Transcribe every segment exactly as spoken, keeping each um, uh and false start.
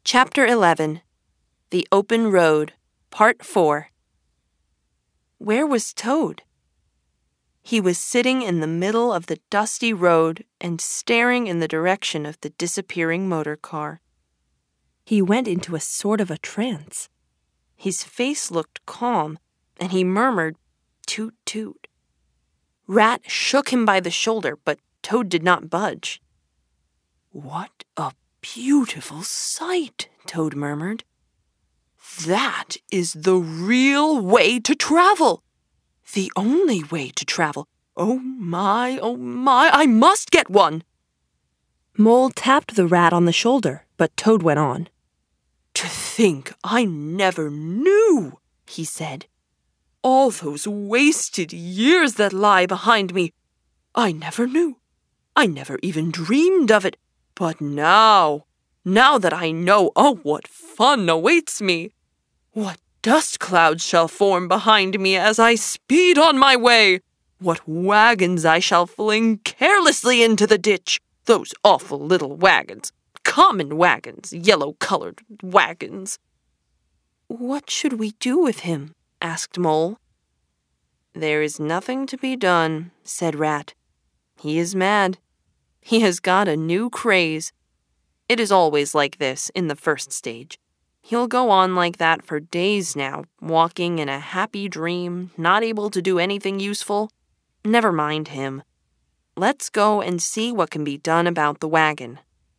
Chapter eleven. The Open Road, Part four. Where was Toad? He was sitting in the middle of the dusty road and staring in the direction of the disappearing motor car. He went into a sort of a trance. His face looked calm, and he murmured, "Toot, toot." Rat shook him by the shoulder, but Toad did not budge. "What a beautiful sight," Toad murmured. "That is the real way to travel. The only way to travel. Oh my, oh my, I must get one." Mole tapped the rat on the shoulder, but Toad went on. "To think I never knew," he said. "All those wasted years that lie behind me. I never knew. I never even dreamed of it. But now, now that I know, oh, what fun awaits me! What dust clouds shall form behind me as I speed on my way! What wagons I shall fling carelessly into the ditch! Those awful little wagons! Common wagons, yellow-colored wagons!" "What should we do with him?" asked Mole. "There is nothing to be done," said Rat. "He is mad. He has got a new craze. It is always like this in the first stage. He'll go on like that for days now, walking in a happy dream, not able to do anything useful. Never mind him. Let's go and see what can be done about the wagon."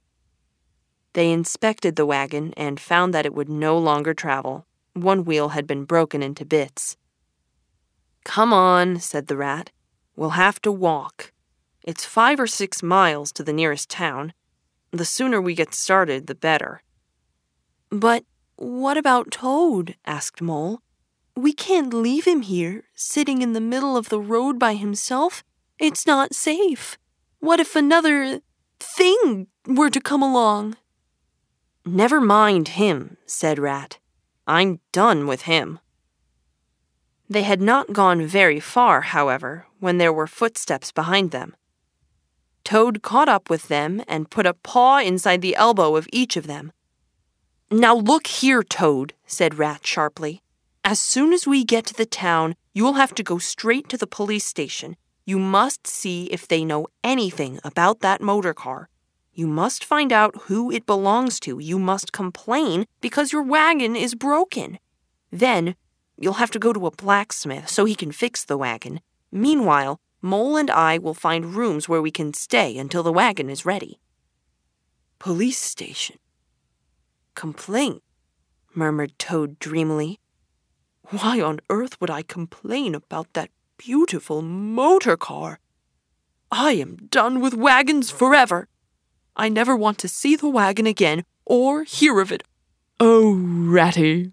They inspected the wagon and found that it would no longer travel. One wheel had been broken into bits. "Come on," said the rat. "We'll have to walk. It's five or six miles to the nearest town. The sooner we get started, the better." "But what about Toad?" asked Mole. "We can't leave him here, sitting in the middle of the road by himself. It's not safe. What if another thing were to come along?" "Never mind him," said Rat. "I'm done with him." They had not gone very far, however, when there were footsteps behind them. Toad caught up with them and put a paw inside the elbow of each of them. "Now look here, Toad," said Rat sharply. "As soon as we get to the town, you'll have to go straight to the police station. You must see if they know anything about that motor car. You must find out who it belongs to. You must complain because your wagon is broken. Then you'll have to go to a blacksmith so he can fix the wagon. Meanwhile, Mole and I will find rooms where we can stay until the wagon is ready." "Police station. Complain," murmured Toad dreamily. "Why on earth would I complain about that beautiful motor car? I am done with wagons forever. I never want to see the wagon again or hear of it. Oh, Ratty."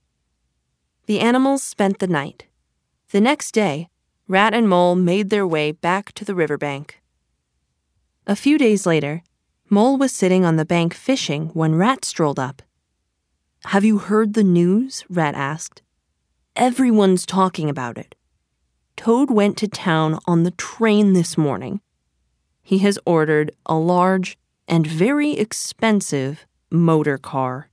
The animals spent the night. The next day, Rat and Mole made their way back to the riverbank. A few days later, Mole was sitting on the bank fishing when Rat strolled up. "Have you heard the news?" Rat asked. "Everyone's talking about it. Toad went to town on the train this morning. He has ordered a large and very expensive motor car."